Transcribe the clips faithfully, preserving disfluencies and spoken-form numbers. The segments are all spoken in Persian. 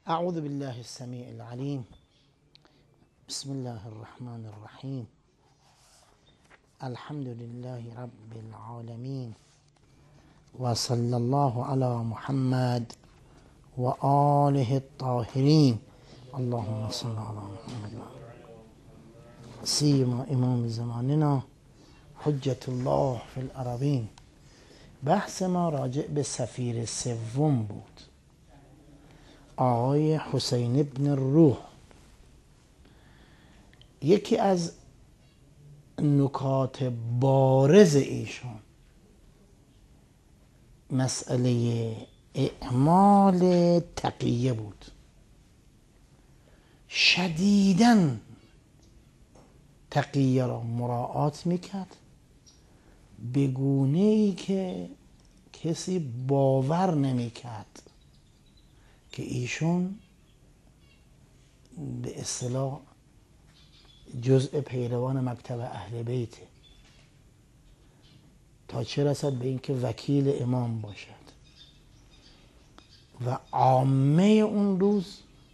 اعوذ بالله السمیع العلیم. بسم الله الرحمن الرحیم. الحمد لله رب العالمین و صلی الله علی محمد و آله الطاهرین. اللهم صل علی محمد سیما امام زماننا حجت الله فی الارضین. بحث ما راجع به سفیر سوم بود، آقای حسین ابن الروح. یکی از نکات بارز ایشون مسئله اعمال تقیه بود. شدیداً تقیه را مراعات میکرد به گونه‌ای که کسی باور نمیکرد که ایشون به اصطلاح جزء پیروان مکتب اهل بیته، تا چه رسد به اینکه وکیل امام باشد. و عامه اون روز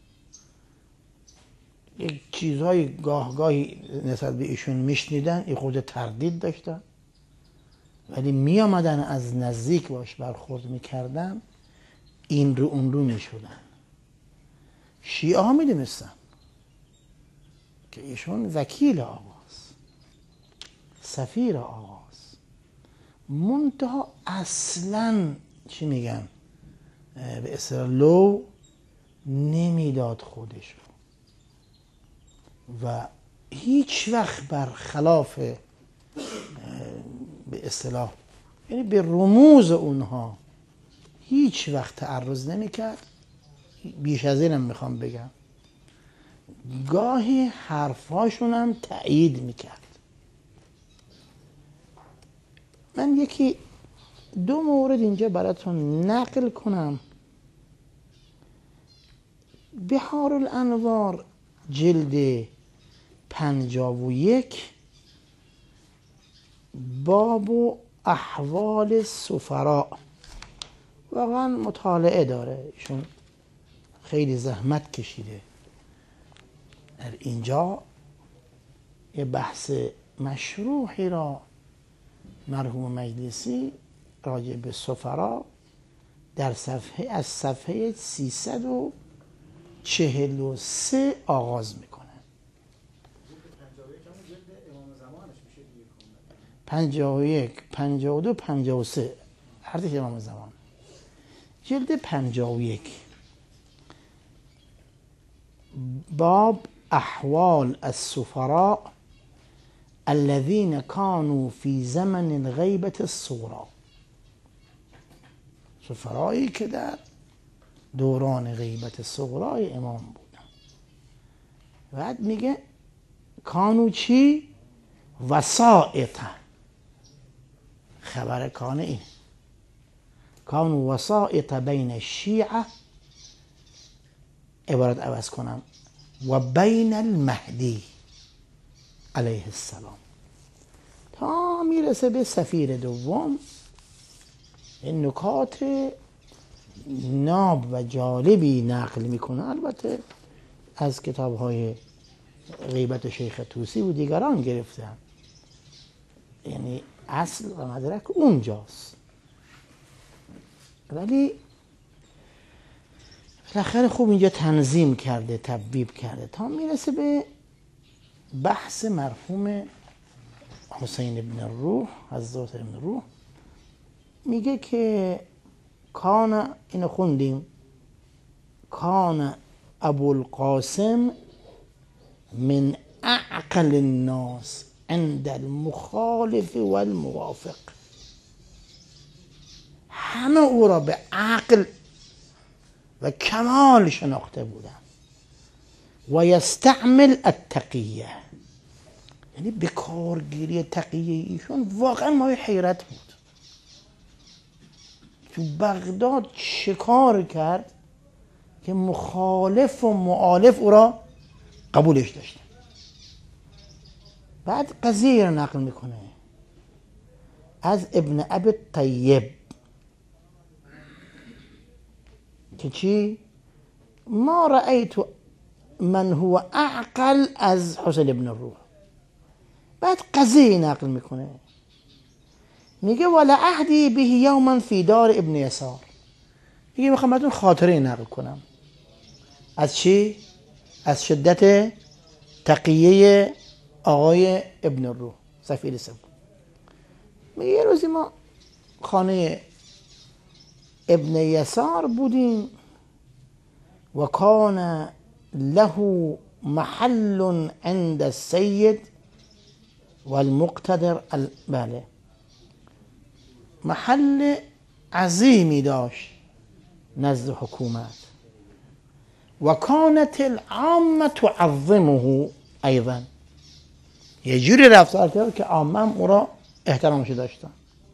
یک چیزهای گاه گاهی نسبت به ایشون میشنیدن، این خود تردید داشتن، ولی می آمدن از نزدیک باش برخورد میکردن، این رو اون رو میشدن. شیعه ها میدونستن که ایشون وکیل آقاست، سفیر آقاست، منتها اصلا چی میگن به اصطلاح لو نمیداد خودش رو و هیچ وقت برخلاف به اصطلاح یعنی به رموز اونها هیچ وقت تعرض نمیکرد. بیش از اینم میخوام بگم، گاهی حرفاشون هم تأیید میکرد. من یکی دو مورد اینجا براتون نقل کنم. بحار الانوار جلد پنجاه و یک، باب و احوال السفراء، واقعا مطالعه داره، ایشون خیلی زحمت کشیده. در اینجا یه بحث مشروحی را مرحوم مجلسی راجع به سفرا در صفحه از صفحه سیصد و چهل و سه آغاز میکنه. پنجاه و یک، پنجاه و دو، پنجاه و سه هر امام زمان. جلد پنجاه و یک، باب احوال السفراء الذين كانوا في زمن الغیبة الصغرى. سفرایی که در دوران غیبت صغرای امام بودن. بعد میگه کانو چی؟ وسائط. خبر کانه این کانو وسائط بین الشیعه، عبارت عوض کنم، و بین المهدی علیه السلام، تا میرسه به سفیر دوم. این نکات ناب و جالبی نقل میکنه، البته از کتاب های غیبت شیخ طوسی و دیگران گرفتن، یعنی اصل و مدرک اونجاست. ولی بالاخره خوب اینجا تنظیم کرده، تبییب کرده، تا میرسه به بحث مرحوم حسین ابن الروح، حضرت ابن الروح. میگه که کان، اینو خوندیم، کان ابو القاسم من اعقل الناس عند المخالف والموافق. همه او را به عقل و کمال شناخته بودن. و یستعمل التقیه، یعنی به کارگیری تقیه ایشون واقعا ما حیرت بود. تو بغداد چه کار کرد که مخالف و مؤالف او را قبولش داشتن. بعد قضیه را نقل میکنه از ابن ابی الطیب که چی؟ ما رأيت من هو اعقل از حسین ابن الروح. بعد قضیه نقل میکنه، میگه ولعهدی به یوما فی دار ابن یسار. میگه میخوام براتون خاطره نقل کنم. از چی؟ از شدت تقیه آقای ابن الروح سفیر سوم. میگه یه روزی ما خانه ابن یسار بودیم و کان له محل عند السید والمقتدر. بله، محل عظیمی داشت نزد حکومت و کانت العامه تعظمه ایضا. یه جوری رفتار کرد که عامه هم او را احترامش داشتن.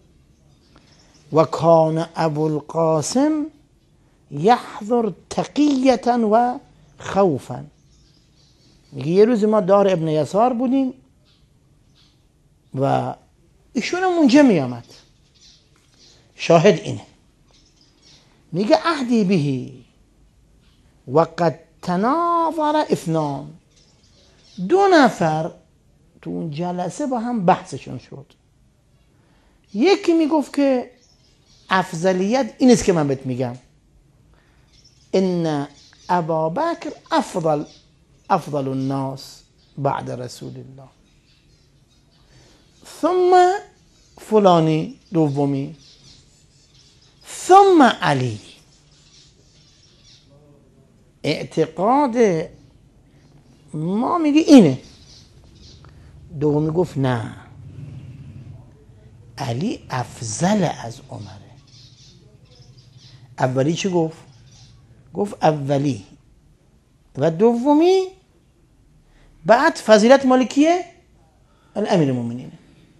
و کان ابو القاسم یحضر تقیه و خوفا. میگه یه روز ما دار ابن یسار بودیم و ایشون اونجا میامد. شاهد اینه. میگه عهدی بهی و قد تناظر اثنان. دو نفر تو اون جلسه با هم بحثشون شد. یکی میگفت که افضلیت این است که من بهت میگم، ان ابابکر افضل افضل الناس بعد رسول الله، ثم فلانی دومی، ثم علی. اعتقاد ما میگه اینه. دومی گفت نه، علی افضل از عمره. اولی چی گفت؟ گفت اولی و دومی، بعد فضیلت مالکیه الامیر المؤمنین.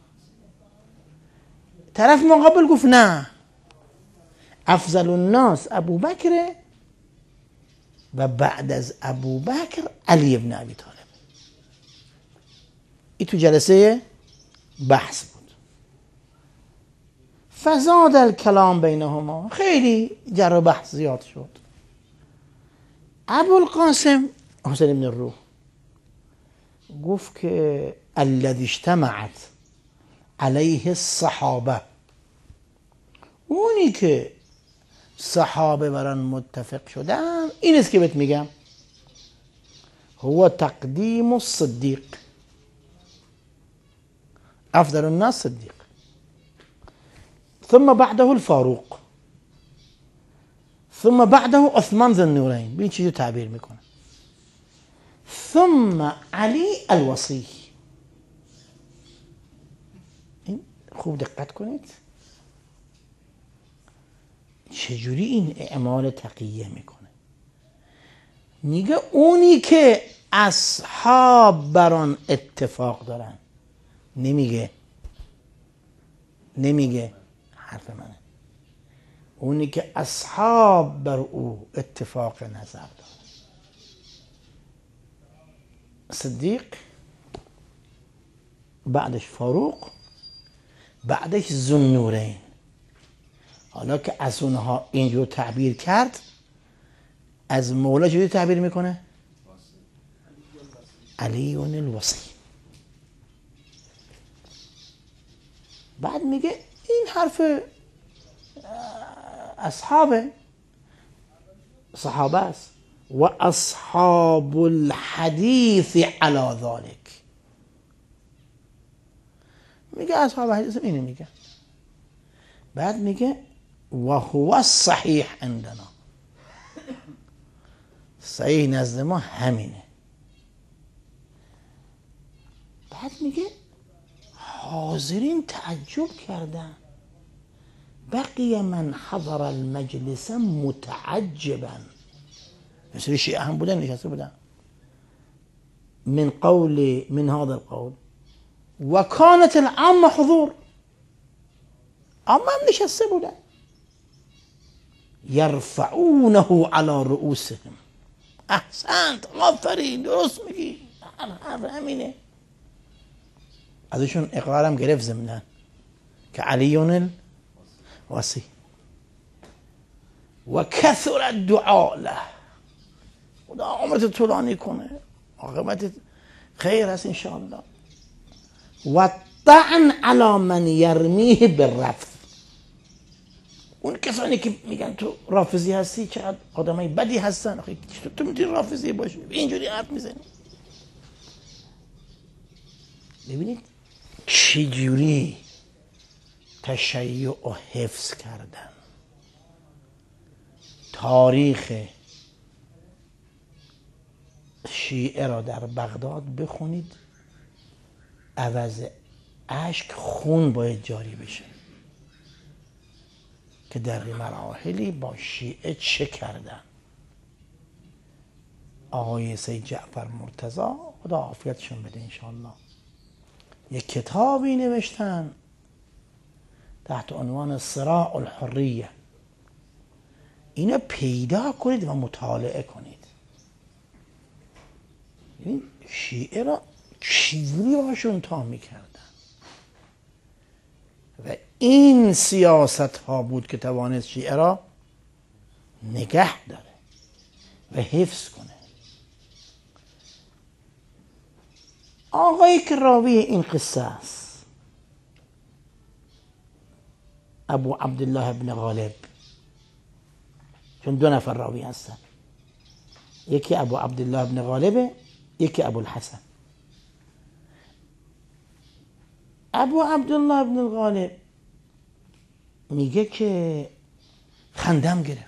طرف مقابل گفت نه، افضل الناس ابوبکر و بعد از ابوبکر علی ابن ابی طالب. این تو جلسه بحث بود. فزاد الکلام بینهما، خیلی جر و بحث زیاد شد. ابوالقاسم حسین ابن الروح گفت که الذی اجتمعت علیه الصحابه، اونی که صحابه بران متفق شدن این است که بهت میگم، هو تقدیم الصدیق، افضل الناس صدیق، ثم بعده الفاروق، ثم بعده عثمان ذو النورین. ببین چیزی تعبیر میکنه. ثم علی الوصی. این خوب دقت کنید چجوری این اعمال تقیه میکنه. میگه اونی که اصحاب بران اتفاق دارن، نمیگه نمیگه حرف منه، اونی که اصحاب بر او اتفاق نظر دارن. صدیق، بعدش فاروق، بعدش ذو النورین. حالا که از اونها اینجور تعبیر کرد، از مولا چجوری تعبیر میکنه؟ علی الوصی. بعد میگه این حرف اصحاب صحابه است و اصحاب الحدیث علی ذلك. میگه اصحاب حدیث اینو میگه. بعد میگه و هو الصحیح عندنا، صحیح نزد ما همینه. بعد میگه حاضرین تعجب کردن، بقی من حضر المجلس متعجبا. مثل شیعه هم بودن نشسته بودن. من قول من هذا القول و کانت العامه حضور، عامه هم نشسته بودن. یرفعونه علی رؤوسهم. احسنت، آفرین، درست میگی، حرف همینه. ازشون اقرارم گرفت ضمناً که علی الوصی و کثر الدعاء له. خدا عمرت طولانی کنه، عاقبت خیر هست انشاءالله. و طعن علی من یرمیه بالرفض، اون کسانی که میگن تو رافضی هستی چقدر آدمای بدی هستن، آخه تو میتونی رافضی باشی اینجوری حرف میزنی. ببینید چجوری تشیع و حفظ کردن. تاریخ شیعه را در بغداد بخونید، عوض اشک خون باید جاری بشه که در مراحلی با شیعه چه کردن. آقای سید جعفر مرتضی خدا عافیتشون بده انشاءالله، یک کتابی نوشتن تحت عنوان صراع الحریه. اینو پیدا کنید و مطالعه کنید. این شیعه را چجوری باشون تا میکردن و این سیاست ها بود که توانست شیعه را نگه داره و حفظ کنه. آقایی که راوی این قصه است ابو عبدالله ابن غالب، چون دو نفر راوی هستن، یکی ابو عبدالله ابن غالبه، یکی ابو الحسن. ابو عبدالله ابن الغالب میگه که خندم گرفت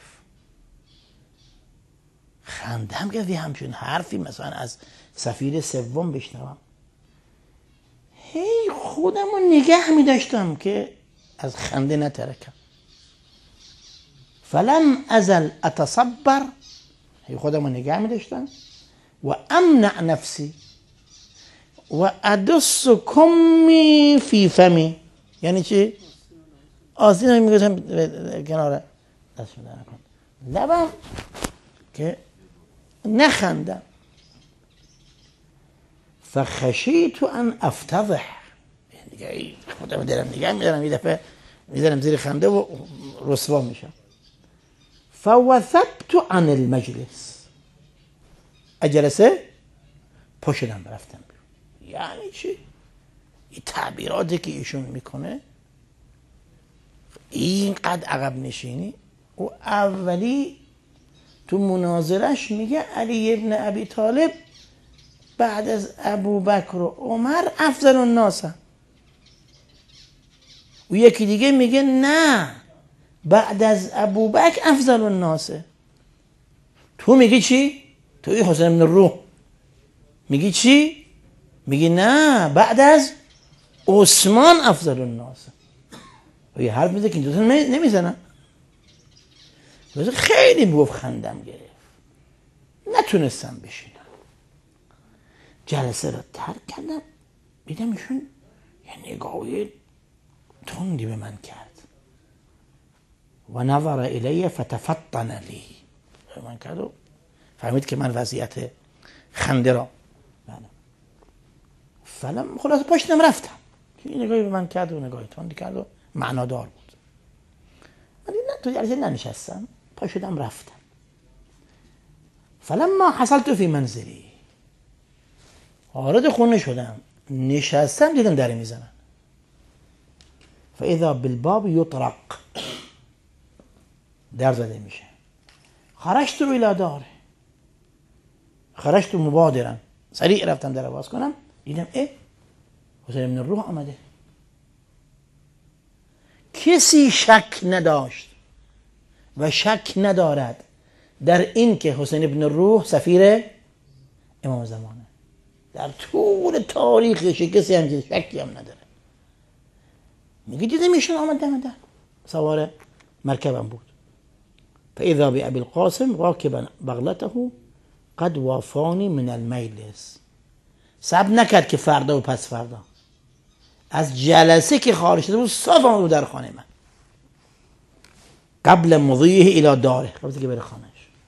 خندم گرفت یه همچون حرفی مثلا از سفیر سوم بشنوم، هی خودم رو نگه میداشتم که از خنده نترکم. فلم ازل اتصبر، هی خودم رو نگه میداشتم و امنع نفسی و ادس کمی فی فمی. یعنی چی؟ آستین رو میگوشم کنار دست میدن کن لبم که نخندم. فخشیت ان افتضح، یعنی خودم دارم نگه میدارم یه دفعه میذارم زیر خنده و رسوا میشم. فوثبت عن المجلس، اجلسه پاشدم رفتم بیرون. یعنی چی؟ این تعبیراتی که ایشون میکنه اینقدر عقب نشینی. و اولی تو مناظرش میگه علی ابن ابی طالب بعد از ابو بکر و عمر افضل الناس، و یکی دیگه میگه نه بعد از ابو بکر افضل الناس. تو میگی چی؟ توی حسین بن روح میگی چی؟ میگی نه بعد از عثمان افضل الناس. و یه حرف میزه که این دوتا نمیزنن. خیلی میگفت خندم گرفت، نتونستم بشینم. جلسه رو ترک کردم، دیدم ایشون یه نگاهی تندی به من کرد. و نظر الی فتفطن لی، به من کرد و فهمید که من وضعیت خنده را بله. فلم خلاص پاشتم رفتم. این نگاهی به من کرد و نگاهی تندی کرد و معنادار بود. من نه تو جلسه ننشستم، پاشدم رفتم. فلما حصلت فی منزلی، وارد خونه شدم نشستم دیدم در میزنن. فاذا بالباب یطرق، در زده میشه. خرجت رو الی داره، خرجت مبادرا، سریع رفتم در باز کنم، دیدم اه حسین بن روح آمده. کسی شک نداشت و شک ندارد در این که حسین بن روح سفیر امام زمانه. در طول تاریخش کسی همچین شکی هم نداره. میگه دیدم ایشون آمده آمده سوار مرکبم بود. فاذا بابی القاسم راکبا بغلته قد وافانی من المجلس. صبر نکرد که فردا و پس فردا، از جلسه که خارج شده بود صاف آمد در خانه من، قبل مضیه الی داره، قبل که بره خانهش.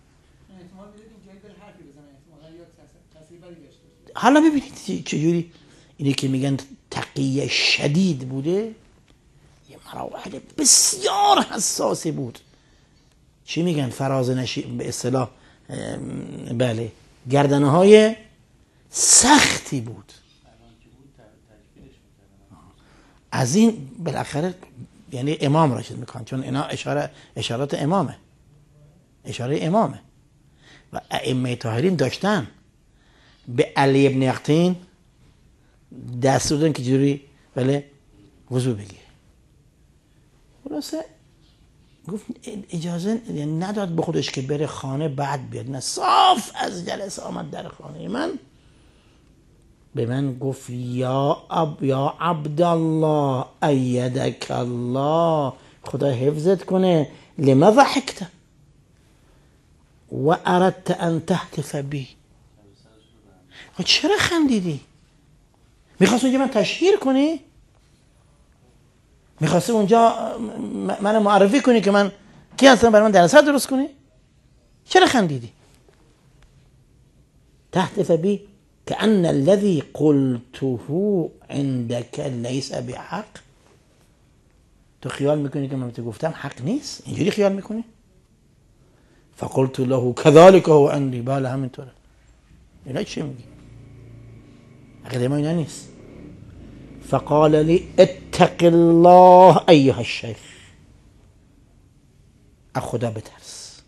حالا ببینید چجوری اینی که میگن تقیه شدید بوده، یه مراحل بسیار حساسی بود. چی میگن؟ فراز نشین، به اصطلاح بله گردنه های سختی بود. از این بالاخره یعنی امام راشد میکنن، چون اینا اشاره اشارات امامه، اشاره امامه و ائمه طاهرین داشتن به علی ابن یقطین دستور دادن که جوری بله وضو بگیره. خلاصه گفت اجازه نداد به خودش که بره خانه بعد بیاد، نه صاف از جلسه آمد در خانه من، به من گفت یا اب یا عبدالله ایدک الله، خدا حفظت کنه، لما ضحکت و اردت ان تهتف بی، چرا خندیدی؟ میخواست اونجا من تشهیر کنی؟ میخواستی اونجا من معرفی کنی که من کی هستم، برای من درست درست کنی؟ چرا خندیدی؟ تهتف بی كأن الذي قلته عندك ليس بحق. تو خیال میکنی که من تو گفتم حق نیست؟ اینجوری خیال میکنی؟ فقلت له كذلك هو عندي. بله همینطوره. اینا چی میگی؟ عقیده ما اینا نیست. فقال لي اتق الله ایها الشیخ، از خدا بترس،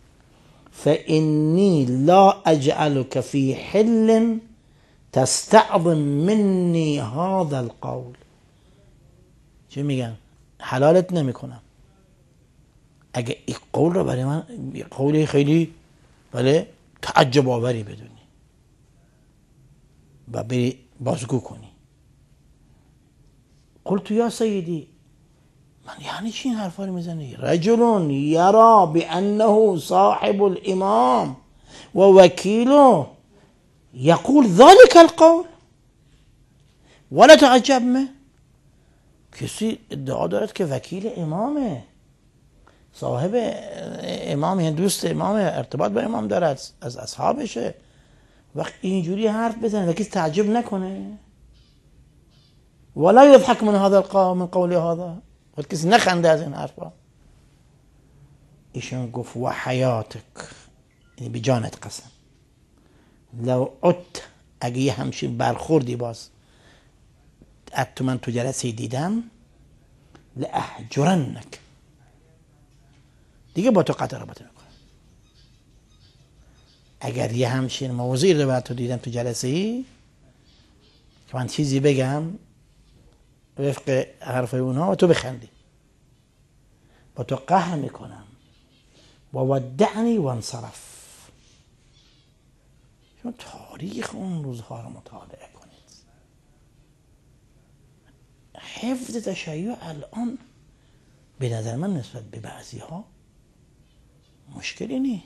فإني لا أجعلك في حل تستعظم مني هذا القول. چه میگن؟ حلالت نمی کنم اگه این قول رو برای من قولی خیلی بله تعجب آوری بدونی و بری بازگو کنی. قلت یا سیدی، من یعنی چی این حرفا رو میزنی؟ رجل یرا بانه صاحب الامام و وکیله یقول ذلك القول ولا تعجب منه. کسی ادعا دارد که وکیل امامه، صاحب امام، یعنی دوست امام، ارتباط با امام دارد، از اصحابشه، وقت اینجوری حرف بزنه و کسی تعجب نکنه. ولا يضحك من هذا القول، من قول هذا، وقت کسی نخنده از این حرفا. ایشون گفت و حیاتک، یعنی به جانت قسم، لو عدت، اگه یه همچین برخوردی باز اتو من تو جلسه دیدم، لاحجرنک، دیگه با تو قطع رابطه میکنم. اگر یه همچین موضوعی رو بعد تو دیدم تو جلسه ای که من چیزی بگم وفق حرف اونها و تو بخندی، با تو قهر میکنم. و ودعنی و انصرف. شما تاریخ اون روزها رو مطالعه کنید. حفظ تشیع الان به نظر من نسبت به بعضی ها مشکلی نیست.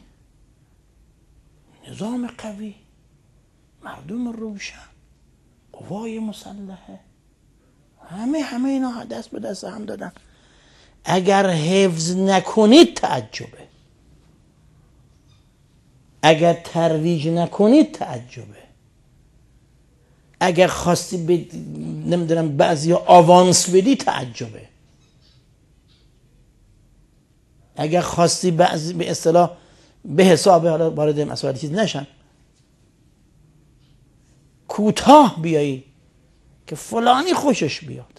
نظام قوی، مردم روشن، قوای مسلحه، همه همه اینا دست به دست هم دادن. اگر حفظ نکنید تعجبه، اگر ترویج نکنید تعجبه، اگر خواستی به نمیدونم بعضی ها آوانس بدی تعجبه، اگر خواستی بعضی به اصطلاح به حساب، حالا وارد مسائل چیز نشن، کوتاه بیایی که فلانی خوشش بیاد،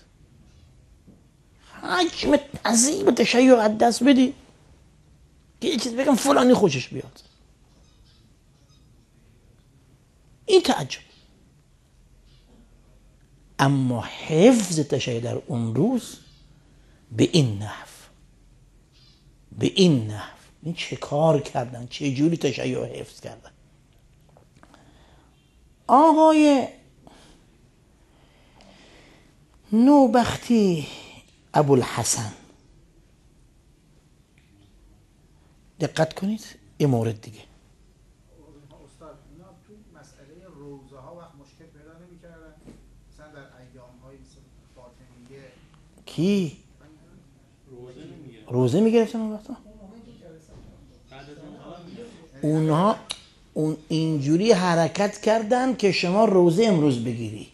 حجم عظیم تشیع از دست بدی که یه چیز بگم فلانی خوشش بیاد، این تعجب. اما حفظ تشیع در اون روز به این نحو، به این نحو، این چه کار کردن، چه جوری تشیع حفظ کردن. آقای نوبختی ابوالحسن، دقت کنید یه مورد دیگه. استاد اینا تو مسئله روزه ها وقت مشکل پیدا نمی‌کردن، مثلا در ایام های فاطمیه کی روزه میگرفتن اون وقتا؟ اونها اون اینجوری حرکت کردن که شما روزه امروز بگیری،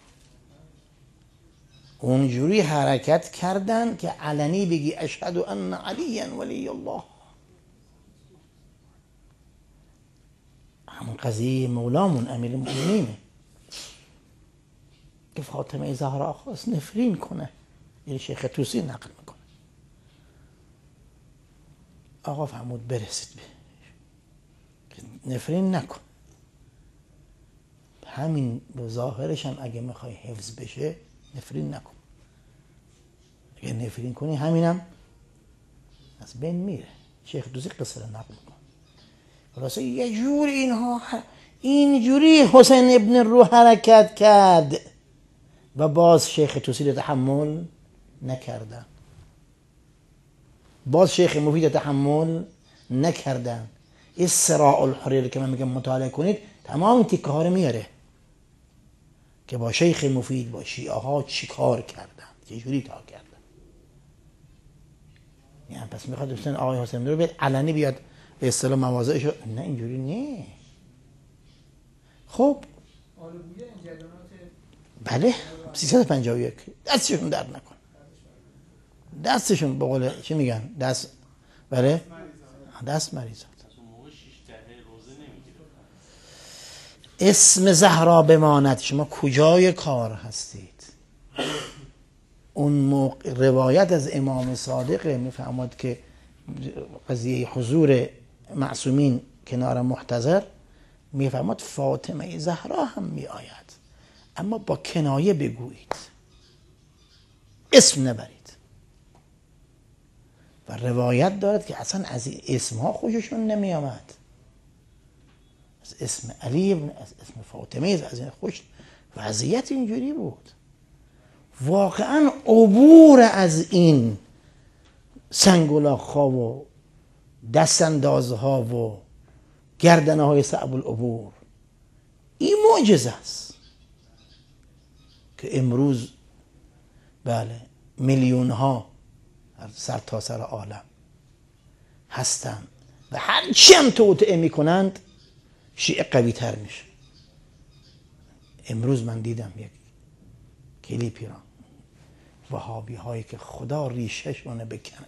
اونجوری حرکت کردن که علنی بگی اشهد ان علی ولی الله. همون قضیه مولامون امیرالمؤمنینه که فاطمه زهرا خواست نفرین کنه. این شیخ طوسی نقل میکنه. آقا فرمود برسید به نفرین نکن. همین به ظاهرش هم اگه میخوای حفظ بشه نفرین نکن. اگه نفرین کنی همینم از بین میره. شیخ طوسی قصه رو نقل میکنه. خلاصه یه جور اینها اینجوری حسین ابن رو حرکت کرد و باز شیخ طوسی رو تحمل نکردن. باز شیخ مفید تحمل نکردن. این صراع الحریر که من میگم مطالعه کنید تمام تیکه ها رو میاره که با شیخ مفید با شیعه ها چی کار کردن، چه جوری تا کردن. یعنی پس میخواد حسین آقای حسین رو بیاد علنی بیاد به اصطلاح مواضعشو، نه اینجوری نه. خب بله سیصد و پنجاه و یک دستشون درد نکن. دستشون به قول چی میگن دست بله دست مریضات. اسم زهرا بماند. شما کجای کار هستید؟ اون موقع روایت از امام صادق میفهمد که قضیه حضور معصومین کنار محتضر میفهمد فاطمه زهرا هم میآید، اما با کنایه بگویید، اسم نبرید. و روایت دارد که اصلا از این اسمها خوششون نمی آمد. از اسم علی ابن، از اسم فاطمه، از این خوش. وضعیت اینجوری بود. واقعا عبور از این سنگلاخ‌ها و دستاندازها و گردنه های صعب العبور این معجزه است که امروز بله میلیون ها سر تا سر عالم هستند و هر چی هم توطئه میکنند شیعه قوی تر میشه. امروز من دیدم یک کلیپی را وهابی هایی که خدا ریشه‌شونه بکنه.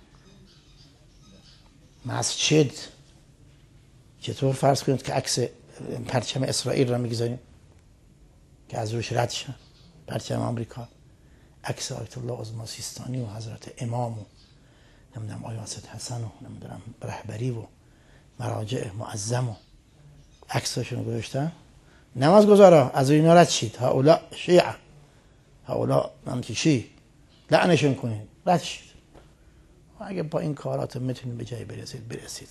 مسجد چطور فرض کنید که عکس پرچم اسرائیل را میگذاریم که از روش رد شن، پرچم آمریکا، عکس آیت الله عظما سیستانی و حضرت امام و نمیدونم آیت اسد حسن و نمیدونم رهبری و مراجع معظم و عکساشون گذاشتن. نماز گذارا از اینا رد شید، هؤلاء شیعه، هؤلاء نمتی شیعه، لعنشون کنید، رد شید. و اگه با این کارات میتونید به جای برسید برسید.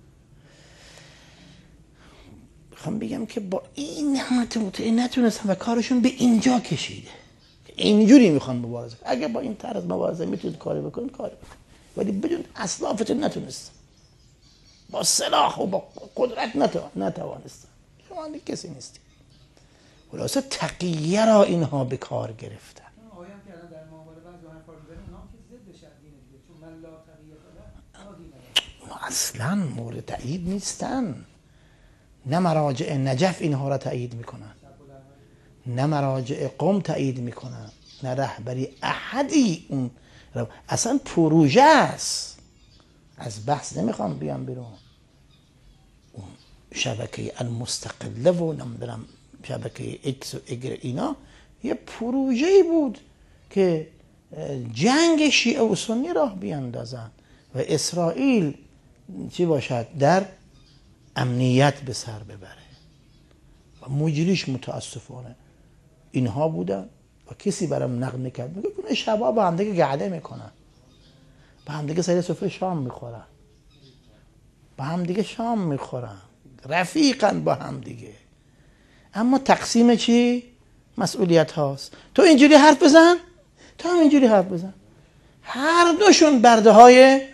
میخوام بگم که با این نعمت متعه نتونستن و کارشون به اینجا کشیده. اینجوری میخوان مبارزه. اگه با این طرز مبارزه میتونید کاری بکنید کاری بکنید، ولی بدون اسلافتون نتونستن. با سلاح و با قدرت نتوانستن. شما کسی نیستی. خلاصه تقیه را اینها به کار گرفتن. آیه هم که الان در معامله بعضی حرفا رو داریم، اونها که ضد شرعیه دیگه، چون من لا تقیه داره. ما اصلا مورد تایید نیستن. نه مراجع نجف اینها را تایید میکنن، نه مراجع قم تایید میکنن، نه رهبری احدی. اون اصلا پروژه است. از بحث نمیخوام بیام بیرون. اون شبکه المستقله و نمیدونم شبکه ایکس و ایگر اینا یه پروژه‌ای بود که جنگ شیعه و سنی راه بیاندازن و اسرائیل چی باشد در امنیت به سر ببره. و مجریش متاسفانه اینها بودن و کسی برام نقل میکرد میگه کنه شبا با هم دیگه گعده میکنن، با هم دیگه سر سفره شام میخورن، با هم دیگه شام میخورن، رفیقن با هم دیگه. اما تقسیم چی؟ مسئولیت هاست. تو اینجوری حرف بزن، تو هم اینجوری حرف بزن. هر دوشون برده های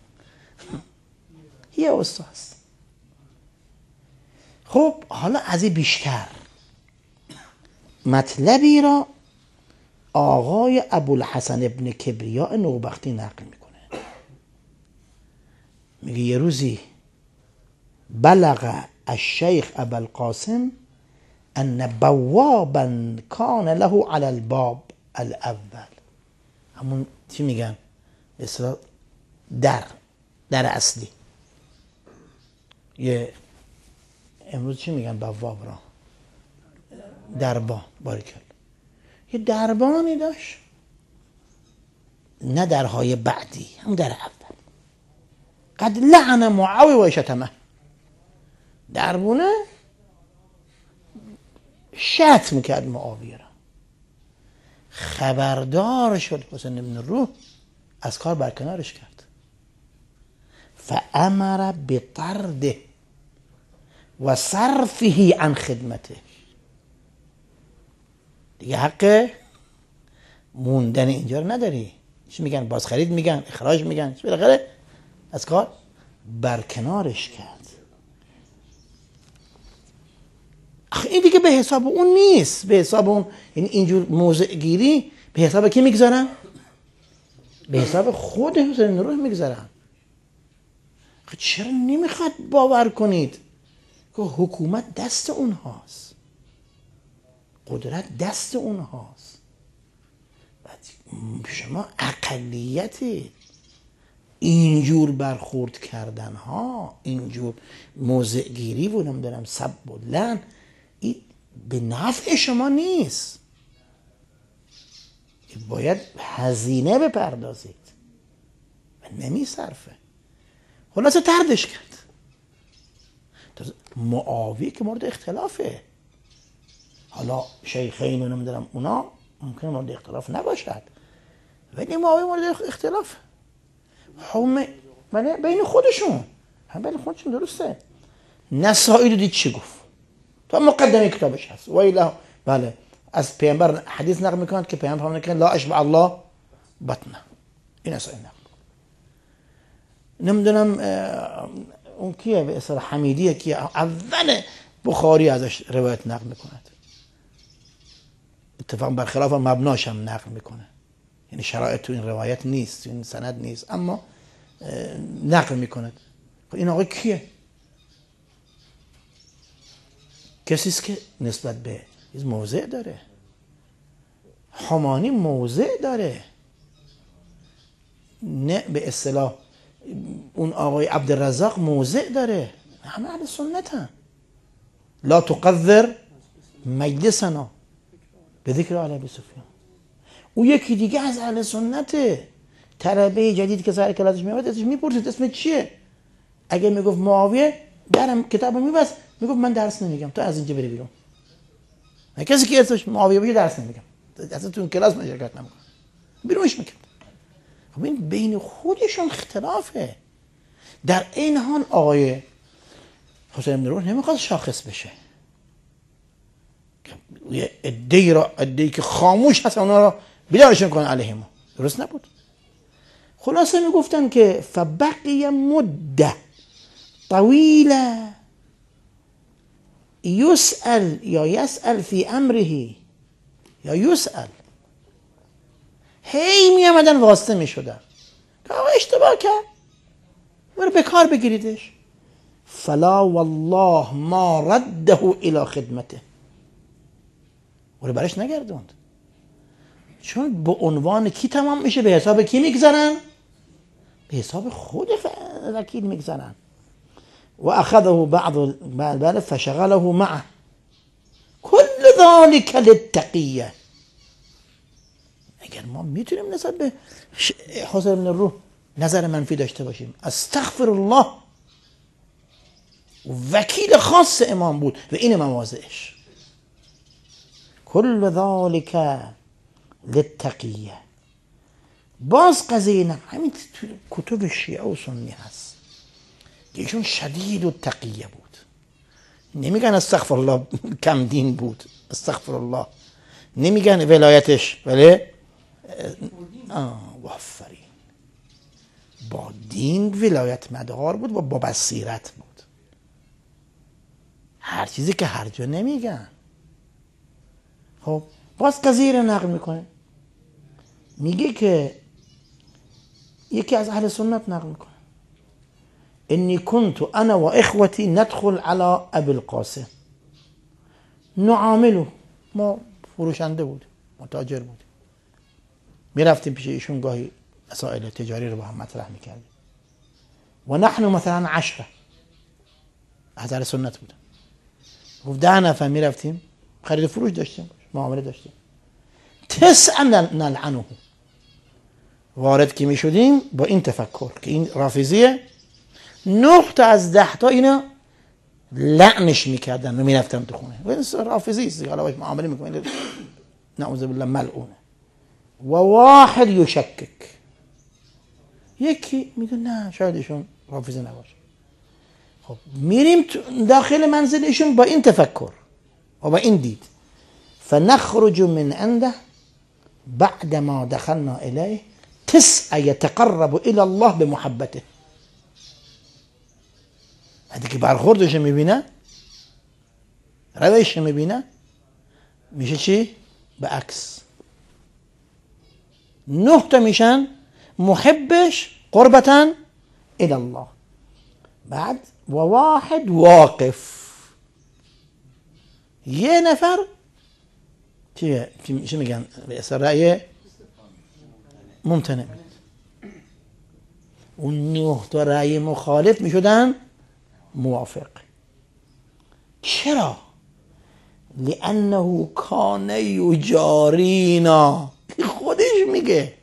یه استاد. خب حالا از این بیشتر مطلبی را آقای ابوالحسن ابن کبریاء نوبختی نقل میکنه. میگه یه روزی بلغ الشیخ ابوالقاسم ان بوابا کان له علی الباب الاول. همون چی میگن؟ اصلا در در اصلی. یه امروز چی میگن بواب را؟ دربان. باریکل. یه دربانی داشت، نه درهای بعدی، هم در اول. قد لعن معاویه و شتمه. دربونه شتم میکرد معاویه را. خبردار شد حسین بن روح، از کار برکنارش کرد. فامر بطرده و صرفه عن خدمته. دیگه حق موندن اینجا رو نداری. چی میگن؟ بازخرید میگن، اخراج میگن، چی بالاخره از کار برکنارش کرد. این دیگه به حساب اون نیست، به حساب اون، یعنی اینجور موضع گیری به حساب کی میگذارن؟ به حساب خود حسین روح میگذارن. چرا نمیخواد باور کنید که حکومت دست اونهاست، قدرت دست اونهاست؟ شما اقلیتی اینجور برخورد کردن ها، اینجور موضع گیری و نمیدونم سب و لعن، این به نفع شما نیست. باید هزینه بپردازید و نمی صرفه. خلاصه طردش کرد. معاویه که مورد اختلافه. حالا شیخین و نمیدونم اونا ممکنه مورد اختلاف نباشد، ولی معاویه مورد اختلاف هم بین خودشون، هم بین خودشون. درسته. نسائی رو دید چی گفت تو مقدمه کتابش هست. و ایلا بله از پیامبر حدیث نقل میکنند که پیامبر فرمود که لا اشبع الله بطنه. این نسائی نقل. نمیدونم اون کیه به اصطلاح حمیدیه کیه اول بخاری ازش روایت نقل میکند، اتفاقا برخلاف مبناش هم نقل میکنه، یعنی شرایط تو این روایت نیست، تو این سند نیست، اما نقل میکند. این آقای کیه؟ کسی است که نسبت به موضع داره. حمانی موضع داره، نه به اصطلاح اون آقای عبدالرزاق موضع داره. همه اهل سنت هم. لا تقذر مجلسنا به ذکر آل ابی سفیان. او یکی دیگه از اهل سنته. طلبه جدید که سر کلاسش میاد ازش میپرسید اسم چیه؟ اگه میگفت معاویه درم کتابو میبست، میگفت من درس نمیگم، تو از اینجا بری بیرون. من کسی که اسمش معاویه باشه درس نمیگم، اصلا تو اون کلاس من شرکت نمیکنم، بیرونش میکنم. خب این بین خودشون اختلافه. در این حال آقای حسین بن روح نمیخواد شاخص بشه. یه عده‌ای را عده‌ای که خاموش هست اونا را بیدارشون کنن علیهم. درست نبود. خلاصه میگفتن که فبقی مده طویله یسأل یا یسأل فی امره یا یسأل. هی می آمدن واسطه می شدن که آقا اشتباه کرد، برو به کار بگیریدش. فلا والله ما رده الى خدمته. برو برش نگردوند. چون به عنوان کی تمام میشه؟ به حساب کی میگذارن؟ به حساب خود وکیل میگذارن. و اخذه بعض بعد فشغله معه كل ذلك للتقیه. اگر ما میتونیم نسبت به حسین بن روح نظر منفی داشته باشیم، استغفر الله، وکیل خاص امام بود و این مواضعش. كل ذلك للتقیه. باز قضیه نه همین تو کتب شیعه و سنی هست که ایشون شدید و تقیه بود. نمیگن استغفر الله کم دین بود، استغفر الله. نمیگن ولایتش ولی آفرین با دین ولایت مدار بود و با بصیرت بود. هر چیزی که هر جا نمیگن. خب باز قضیه رو نقل میکنه، میگه که یکی از اهل سنت نقل میکنه انی كنت انا و اخوتی ندخل على ابی القاسم نعاملو. ما فروشنده بود، متاجر بود، میرفتیم پیش ایشون، گاهی مسائل تجاری رو با هم مطرح میکردیم. و نحن مثلا عشره، از اهل سنت بودن. گفت ده نفر میرفتیم خرید فروش داشتیم معامله داشتیم. تسعا نلعنه، وارد که میشدیم با این تفکر که این رافضیه، نه تا از ده تا اینا لعنش میکردن و میرفتن تو خونه. و رافضی است حالا باش معامله میکنه، نعوذ بالله ملعونه. و واحد یشکک، یکی میگه نه شاید ایشون رافضی نباشه. خب میریم داخل منزل ایشون با این تفکر و با این دید. فنخرج من عنده بعد ما دخلنا الیه تسع یتقرب الی الله بمحبته. بعد که برخوردش میبینه، روش میبینه، میشه چی؟ به عکس نه تا میشن محبش قربتا الی الله. بعد و واحد واقف، یه نفر چیه چی میگن به اصل رأی ممتنع، اون نه تا رأی مخالف میشدن موافق. چرا؟ لانه کان یجارینا، خودش میگه،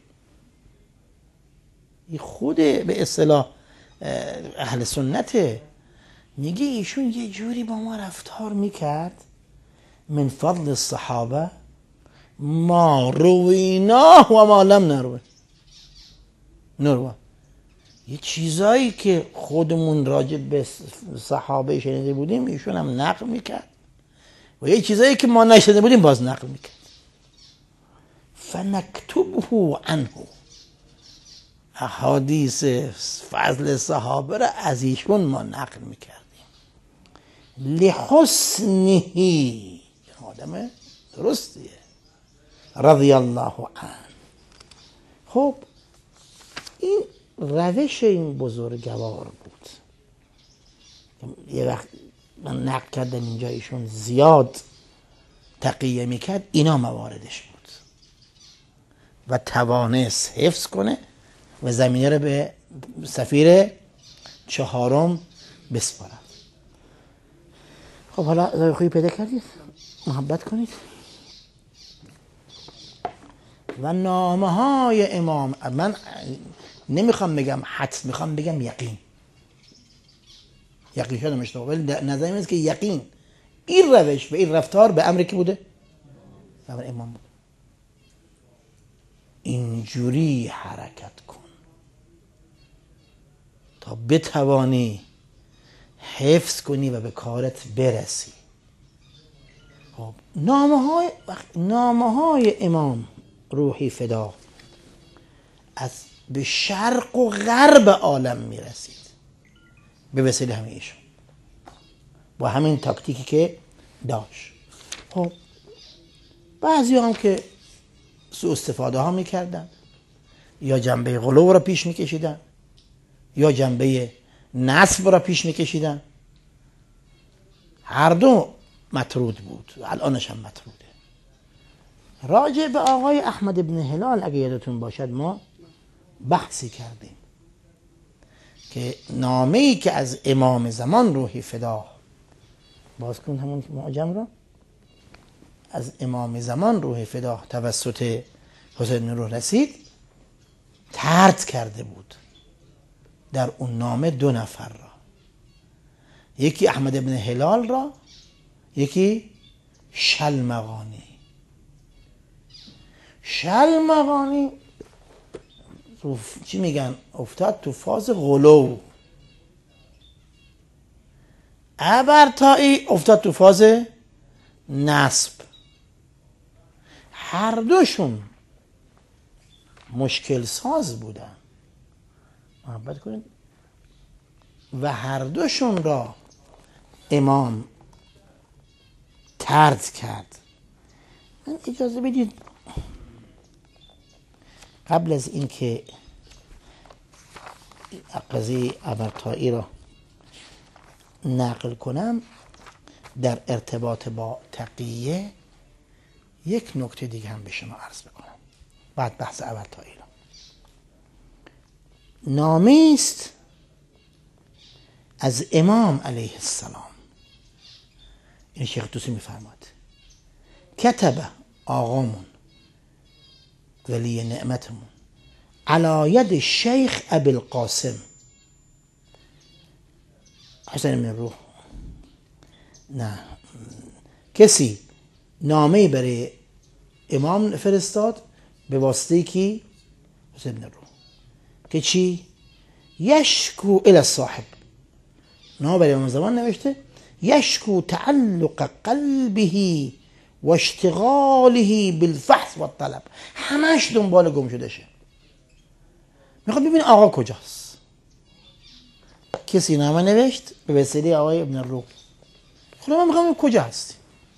خود به اصطلاح اهل سنته، میگه ایشون یه جوری با ما رفتار میکرد من فضل الصحابه ما رویناه و ما لم نروه. نروه یه چیزایی که خودمون راجع به صحابه شنیده بودیم ایشون هم نقل میکرد و یه چیزایی که ما نشنیده بودیم باز نقل میکرد. فنکتبه عنه، احادیث فضل صحابه را از ایشون ما نقل میکردیم. لحسنه، آدم درستیه، رضی الله عنه. خب این روش این بزرگوار بود. یه وقت من نقل کردم اینجا ایشون زیاد تقیه میکرد، اینا مواردش بود و توانست حفظ کنه و زمینه رو به سفیر چهارم بسپارد. خب حالا زاویه خوبی پیدا کردید، محبت کنید. و نامه های امام، من نمیخوام بگم حدس، میخوام بگم یقین، یقین شدم اشتباه، ولی نظرم اینه که یقین این روش و این رفتار به امر کی بوده؟ به امر امام بود. اینجوری حرکت کن تا بتوانی حفظ کنی و به کارت برسی. خب نامه های نامه های امام روحی فدا از به شرق و غرب عالم میرسید به وسیله همه ایشون با همین تاکتیکی که داشت. خب بعضی هم که سوء استفاده ها میکردن، یا جنبه غلو را پیش میکشیدن، یا جنبه نصب را پیش میکشیدن. هر دو مطرود بود، الانش هم مطروده. راجع به آقای احمد ابن هلال اگه یادتون باشد ما بحثی کردیم که نامه‌ای که از امام زمان روحی فدا، باز کن همون معجم را، از امام زمان روحی فدا توسط حسین نور رسید، طرد کرده بود در اون نامه دو نفر را، یکی احمد ابن هلال را، یکی شلمغانی. شلمغانی چی میگن افتاد تو فاز غلو، ابرتایی افتاد تو فاز نصب. هر دوشون مشکل ساز بودن، محبت کنید، و هر دوشون را امام طرد کرد. من اجازه بدید قبل از اینکه قضیه ابرتایی را نقل کنم در ارتباط با تقیه یک نکته دیگه هم به شما عرض بکنم بعد بحث ابرتایی را. نامه است از امام علیه السلام این شیخ توسی میفرماد کتب آقامون ولی نعمتمون علی ید شیخ ابی القاسم حسین بن روح، نه کسی نامه برای امام فرستاد به واسطه کی؟ حسین بن روح، که چی؟ یشکو الی صاحب، نامه برای امام زمان نوشته یشکو تعلق قلبه و اشتغاله بالفحص و الطلب، همش دنبال گم شده شه، میخواد ببین آقا کجاست. کسی نامه نوشت به وسیله آقای ابن الروح، خدا من میخوام کجا هستی.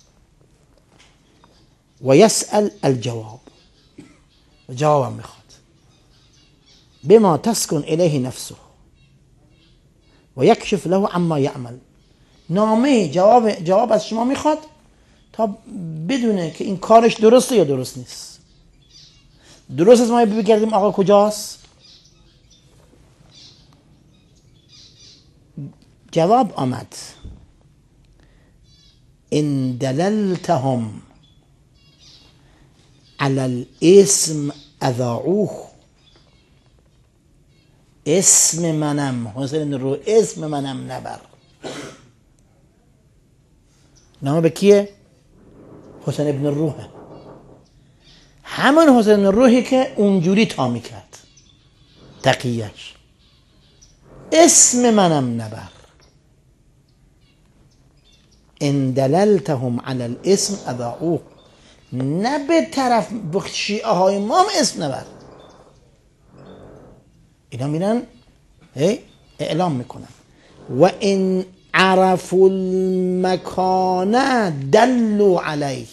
و یسأل الجواب، جوابم میخواد. بما تسکن الیه نفسه و یکشف له عما یعمل، نامه جواب جواب از شما میخواد تا بدونه که این کارش درسته یا درست نیست. درست از ما بگردیم آقا کجاست. جواب آمد ان دللتهم علی الاسم اذاعوه، اسم منم حسین رو اسم منم نبر. نامه به کیه؟ حسین ابن روحه، همون حسین ابن روحی که اونجوری تا میکرد تقییش، اسم منم نبر. ان دللتهم علی الاسم اذاعوه، نه به طرف شیعه های ما هم اسم نبر. اینا میرن اعلام میکنن و ان عرفوا المکان دلوا علیه،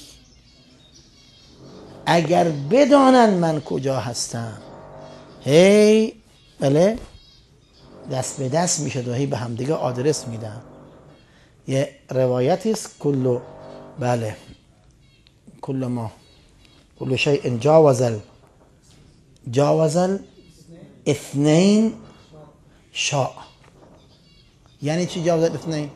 اگر بدانن من کجا هستم هی بله دست به دست میشد و هی به همدیگه آدرس میدن. یه روایتی است کلو بله کل ما کل شیء جاوزل جاوزل اثنین شاء، یعنی چی جاوزل اثنین؟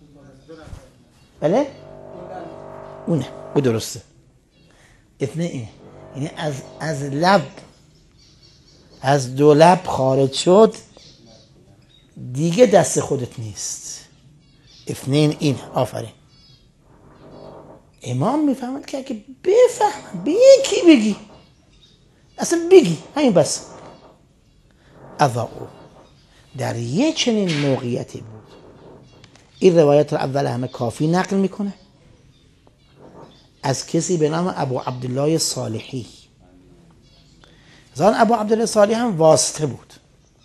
بله اونه او درسته. اثنین یعنی از از لب از دو لب خارج شد دیگه دست خودت نیست. اثنین این آفرین. امام میفهمد که اگه بفهم به یکی بگی اصلا بگی همین بس. اضاعو در یه چنین موقعیتی بود. این روایت رو اول همه کافی نقل میکنه از کسی به نام ابو عبدالله صالحی. زان ابو عبدالله صالحی هم واسطه بود،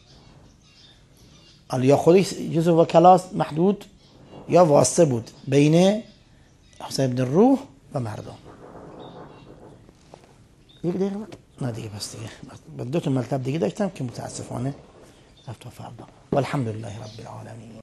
یا خودش جزء وکلاء محدود یا واسطه بود بین حسین بن روح و مردم. یک دقیقه نه دیگه بس دیگه دو تا مطلب دیگه داشتم که متاسفانه رفت و فردا. والحمد لله رب العالمین.